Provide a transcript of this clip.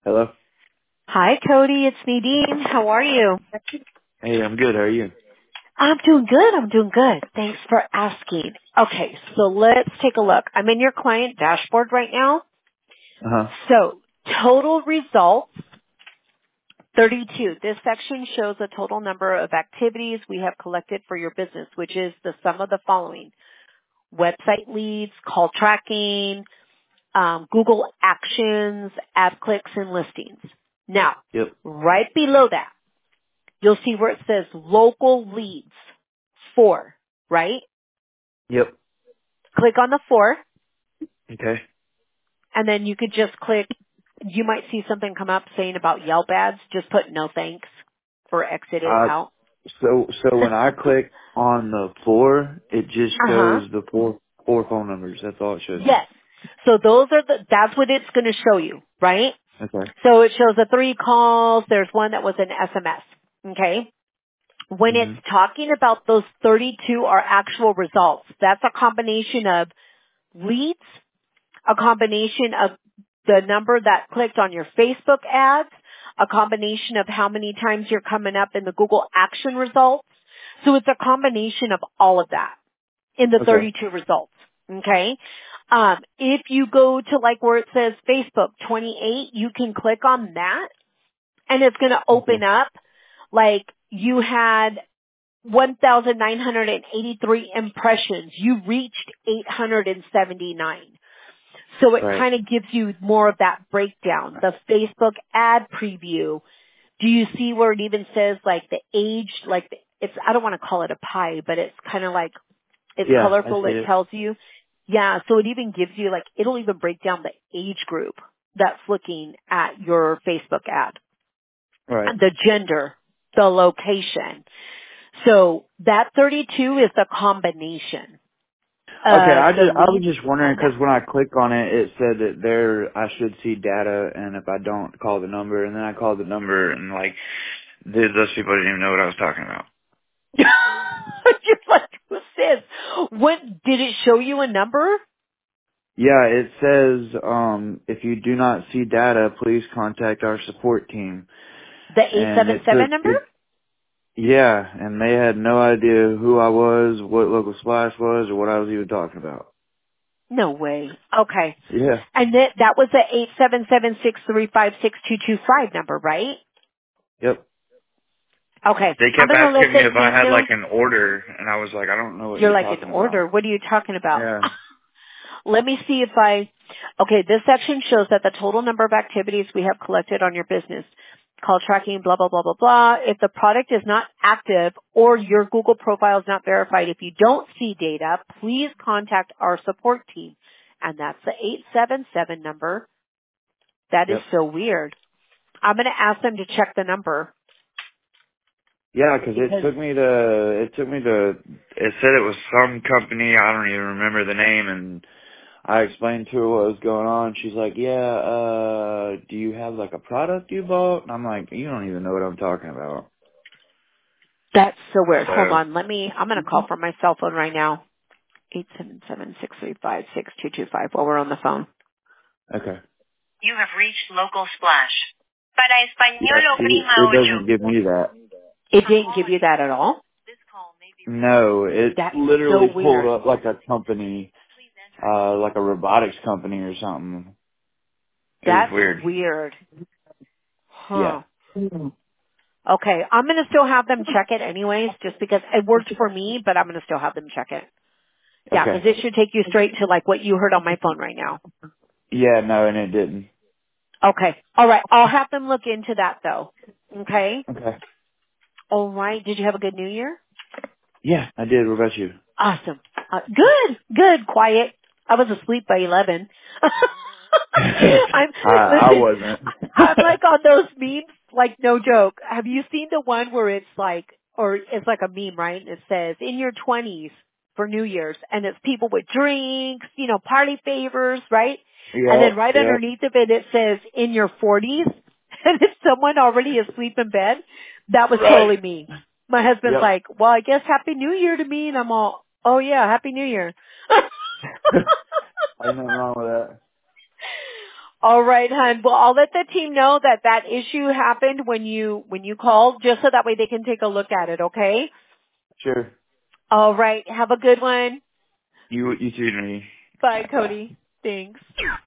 Hello? Hi, Cody. It's Nadine. How are you? Hey, I'm good. How are you? I'm doing good. I'm doing good. Thanks for asking. Okay, so let's take a look. I'm in your client dashboard right now. Uh-huh. So, total results, 32. This section shows the total number of activities we have collected for your business, which is the sum of the following: website leads, call tracking, Google actions, ad clicks, and listings. Now, Yep. right below that, you'll see where it says local leads, 4, right? Yep. Click on the 4, Okay. and then you could just click, you might see something come up saying about Yelp ads. Just put no thanks or exit it Uh, out. so when I click on the 4, it just Uh-huh. shows the four phone numbers. That's all it shows me. Yes. So those are that's what it's going to show you, right? Okay. So it shows the 3 calls. There's one that was an SMS. Okay. When it's hmm talking about those 32 are actual results, that's a combination of leads, a combination of the number that clicked on your Facebook ads, a combination of how many times you're coming up in the Google action results. So it's a combination of all of that in the Okay. 32 results. Okay. If you go to like where it says Facebook 28, you can click on that and it's going to open Okay. up like you had 1,983 impressions. You reached 879. So it Right. kind of gives you more of that breakdown. The Facebook ad preview. Do you see where it even says like the age, like it's, I don't want to call it a pie, but it's kind of like, it's Yeah, I colorful. see It it. tells you. Yeah. So it even gives you like, it'll even break down the age group that's looking at your Facebook ad, Right. the gender, the location. So that 32 is the combination Okay, of the I was leads just wondering and that. because when I click on it, it said that I should see data, and if I don't, call the number, and then I called the number, and like, those people didn't even know what I was talking about. You're like, who's this? What, did it show you a number? Yeah, it says, if you do not see data, please contact our support team. The And 877 number? yeah, and they had no idea who I was, what Local Splash was, or what I was even talking about. No way. Okay. Yeah. And that was the 877-635-6225 number, right? Yep. Okay. They I'm kept going to let asking me if the I team had know. like an order, and I was like, I don't know what You're you're like in talking about. order. What are you talking about? Yeah. Let me see if okay, this section shows that the total number of activities we have collected on your business, call tracking, blah, blah, blah, blah, blah. If the product is not active or your Google profile is not verified, if you don't see data, please contact our support team. And that's the 877 number. That is Yep. so weird. I'm going to ask them to check the number Yeah, 'cause because it said it was some company, I don't even remember the name, and I explained to her what was going on. She's like, yeah, do you have like a product you bought? And I'm like, you don't even know what I'm talking about. that's so weird. Hold So, on. I'm going to call from my cell phone right now. 877-635-6225 while we're on the phone. okay. You have reached local splash. Para Yeah, español see, oprima it ocho. doesn't give me that. It didn't give you that at all? No, it That's so literally pulled weird. up like a company, like a robotics company or something. It was That's weird. weird. Yeah. Huh. Okay, I'm going to still have them check it anyways, just because it worked for me, but I'm going to still have them check it. Yeah, Okay. because it should take you straight to like what you heard on my phone right now. Yeah, no, and it didn't. Okay. All right. I'll have them look into that though. Okay. Okay. All right. Did you have a good New Year? Yeah, I did. What about you? Awesome. Good. Quiet. I was asleep by 11. I Listen, wasn't. I'm like on those memes, like no joke. Have you seen the one where it's like, or it's like a meme, right? And it says, in your 20s for New Year's, and it's people with drinks, party favors, right? And then Yep, right yep. underneath of it, it says, in your 40s, and it's someone already asleep in bed. That was Right. totally me. My husband's Yep. like, well, I guess Happy New Year to me, and I'm all, oh yeah, Happy New Year. Ain't nothing wrong with that. All right, hon. Well, I'll let the team know that issue happened when you called, just so that way they can take a look at it, okay? Sure. All right. Have a good one. You too, Nate. Bye, Bye. Cody. Thanks.